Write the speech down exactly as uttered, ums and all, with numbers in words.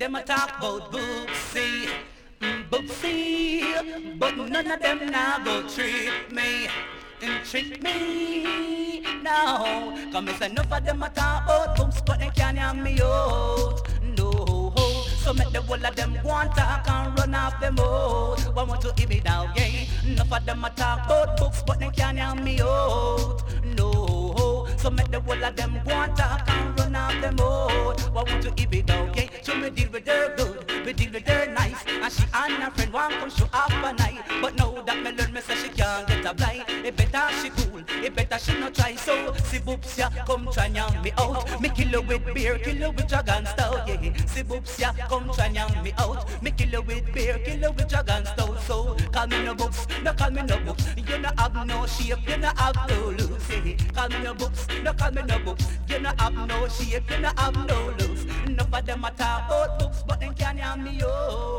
Them a talk about booksy, mm, booksy, but none of them now go trick me, and trick me now. Come and say enough of them a talk about books, but they can't hear me out. No, so make the whole of them go and talk and run off them out. But want to hear me now, yeah. Enough of them a talk about books, but they can't hear me out. No, so make the whole of them go and talk and run off them out. But want to hear me now, yeah. So me deal with her good, we deal with her nice, and she and her friend want come show off a night. But now that me learn, me say she can't get a blind. It better she cool, it better she not try. So see boobs ya, come try and me out. Me kill her with beer, kill her with dragon stout, yeah. See boobs ya, come try and me out. Me kill her with beer, kill her with dragon stout. So call me no books, no call me no books. You no have no shape, you no have no looks, yeah. Call me no books, no call me no books. You no have no shape, you no have no looks. Enough of them a talk about books, but they can't hear me out.